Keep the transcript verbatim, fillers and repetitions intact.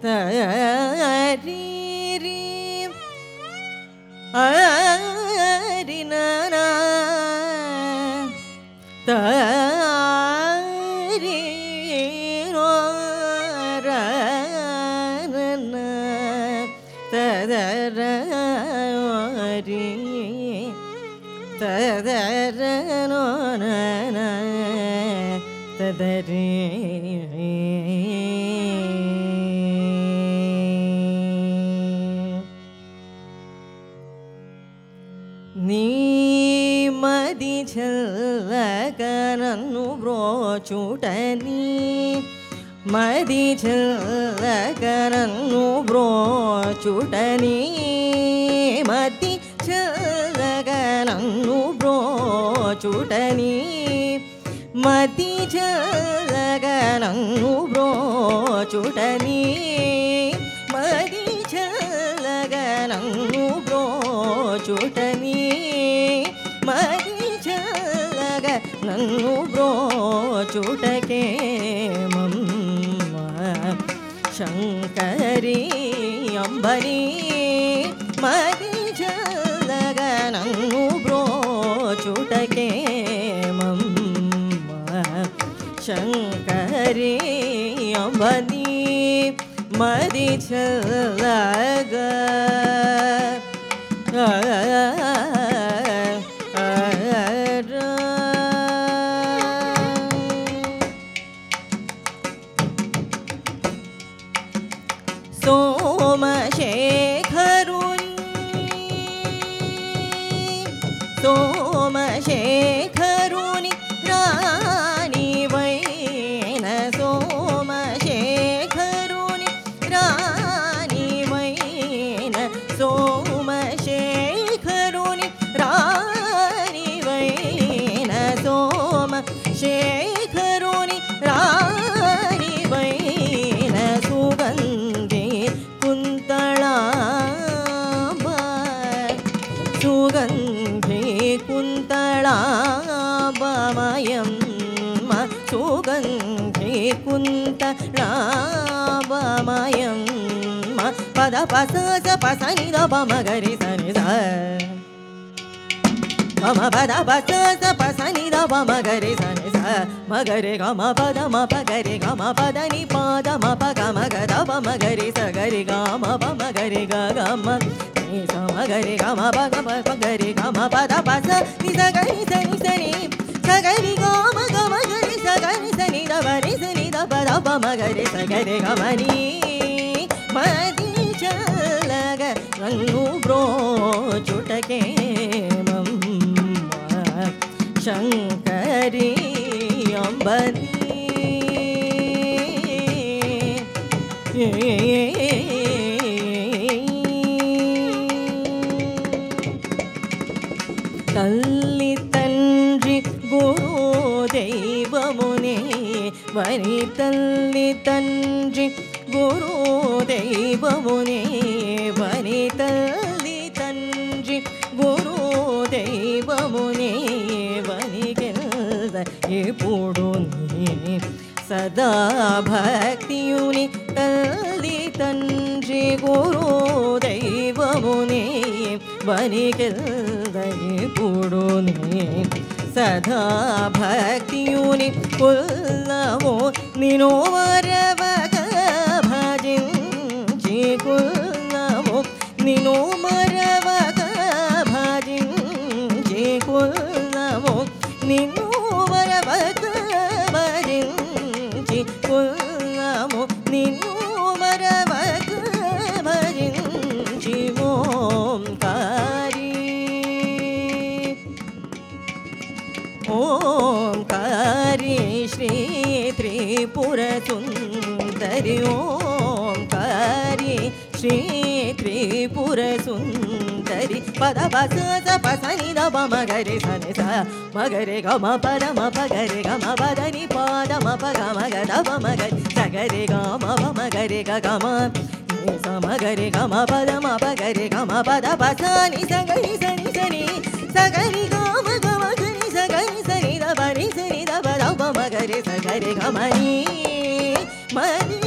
తరి అరి ననా తరి రన తదరి తదరనో నన తదరి నీ మది చల్లక నన్ను బ్రోచుటని మది చల్లక నన్ను బ్రోచుటని మది చల్లక నన్ను బ్రోచుటని మది చల్లక నన్ను బ్రోచుటని మది చల్లక నన్ను బ్రోచుటని మది చల్లక నన్ను బ్రోచుటకే మమ్మ శంకరి అంబని మది చల్లక నన్ను బ్రోచుటకే మమ్మ శంకరి అంబని మది చల్లక సోమశేఖరుని సోమశేఖరుని రాణి వైన సోమశేఖరుని రాణి వైన సోమశేఖరుని రాణి వైన సోమశేఖరుని రాణి వైన సుగంధి కుంతళాంబ సుగంధి కుంతళాంబమయమ్మ సుగంధి కుంతళాంబమయమ్మ పద పస స పస నిద పమ గరి సని స మమ పద పస స పస నిద పమ గరి సని స మగరి గమ పద మ పగరి గమ పద ని పాద మ పగ మగ ద పమ గరి స గరి గమ పమ గరి గ గమ ని స మగరి గమ పగ పగరి గమ పద పస ని స గరి స ని స ని స గరి గమ గమ గరి స గరి స ని ద వరి స ని ద పద పమ గరి స గరి గమ ని మది చల్లగ నన్ను బ్రోచుటకే మమ్మ శంకరి అంబని తల్లి తండ్రి గురుదైవమునే వని తల్లి తండ్రి గురుదైవమునే వని తల్లి తండ్రి గురుదైవమునే వని గెల్ద ఎప్పుడు సదా భక్తియుని తల్లి తండ్రి గురుదైవమునే వని గెల్ద ఎప్పుడు సదా భక్తియుని కుల్లము నిను మరవక భజించి కుల్లము నిను మరవక భజించి కుల్లము నిన్ను మరవక భజించి కుల్లము నిన్ను మరవక భజించి ఓంకారి ఓంకారి శ్రీ త్రిపుర సుందరి ఓంకారి శ్రీ త్రిపుర సుందరి పద పస స పస ని ద పమ గరి స ని స మగరి గమ పద మ పగరి గమ పద ని పాద మ పగ మగ ద పమ గరి స గరి గమ పమ గరి గ గమ ని స మగరి గమ పద మ పగరి గమ పద పస ని స గరి స ని స ని స గరి గమ గమ గరి స గరి స ని ద ప ని స ని ద ప ద పమ గరి స గరి గమ ని మని